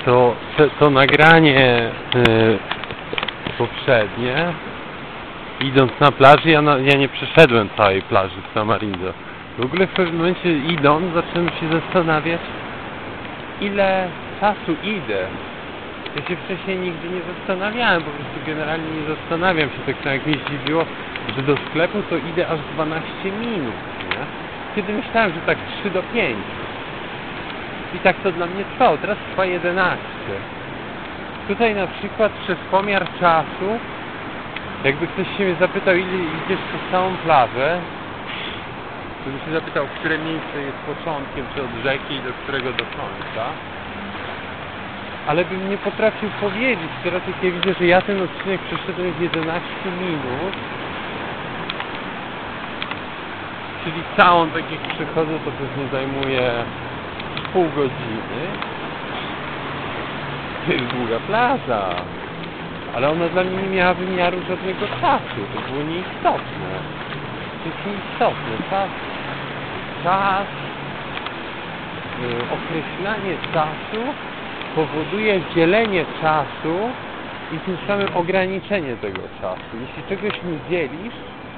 to nagranie poprzednie, idąc na plaży, ja nie przeszedłem całej plaży w Tamarindo. W ogóle w pewnym momencie idąc, zacząłem się zastanawiać, ile czasu idę. Ja się wcześniej nigdy nie zastanawiałem, po prostu generalnie nie zastanawiam się, tak samo jak mnie zdziwiło, że do sklepu to idę aż 12 minut, nie? Kiedy myślałem, że tak 3 do 5. I tak to dla mnie trwało, teraz trwa 11. Tutaj na przykład przez pomiar czasu, jakby ktoś się mnie zapytał, ile idziesz przez całą plażę, to bym się zapytał, które miejsce jest początkiem, czy od rzeki i do którego do końca. Ale bym nie potrafił powiedzieć. Teraz jak ja widzę, że ja ten odcinek przeszedłem w 11 minut, czyli całą, tak jak przychodzę, to pewnie zajmuje pół godziny. To jest długa plaża, ale ona dla mnie nie miała wymiaru żadnego czasu. To było nieistotne. To jest nieistotne. Czas, określanie czasu powoduje dzielenie czasu i tym samym ograniczenie tego czasu. Jeśli czegoś nie dzielisz,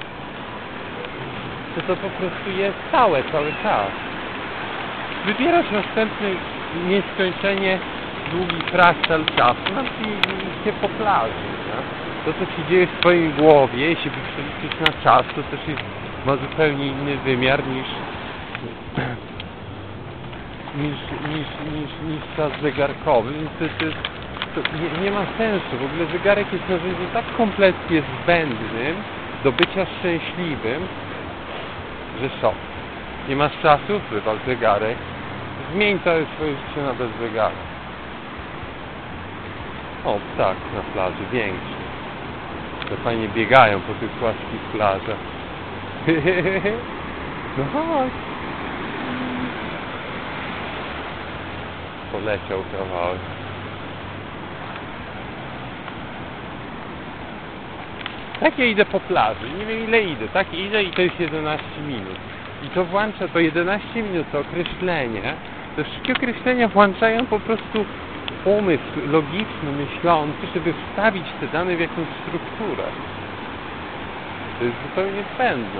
to po prostu jest cały czas. Wybierasz następny nieskończenie długi fractal czasu, i się po plaży. Nie? To, co się dzieje w twojej głowie, jeśli by przeliczyć na czas, to też ma zupełnie inny wymiar niż czas zegarkowy, więc to nie ma sensu. W ogóle zegarek jest narzędziem tak kompletnie zbędnym do bycia szczęśliwym, że szok. Nie masz czasu? Wywal zegarek. Zmień całe swoje życie na bez zegara. O, ptak na plaży, większy. To fajnie biegają po tych płaskich plażach. No chodź. Poleciał kawałek. Tak ja idę po plaży, nie wiem ile idę, tak idę i to jest 11 minut. I to włącza, to 11 minut, to określenie, te wszystkie określenia włączają po prostu umysł logiczny, myślący, żeby wstawić te dane w jakąś strukturę. To jest zupełnie zbędne.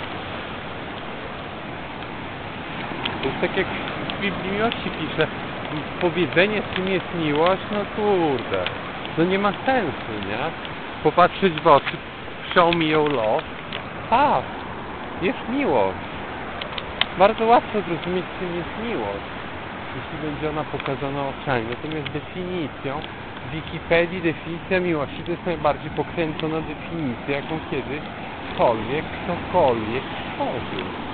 To jest tak jak w Biblii Miłości pisze, powiedzenie, czym jest miłość, no kurde, no nie ma sensu, nie? Popatrzeć w oczy, show me your love, jest miłość. Bardzo łatwo zrozumieć, czym jest miłość, jeśli będzie ona pokazana oczami. Natomiast definicją, w Wikipedii definicja miłości to jest najbardziej pokręcona definicja, jaką kiedykolwiek ktokolwiek stworzył.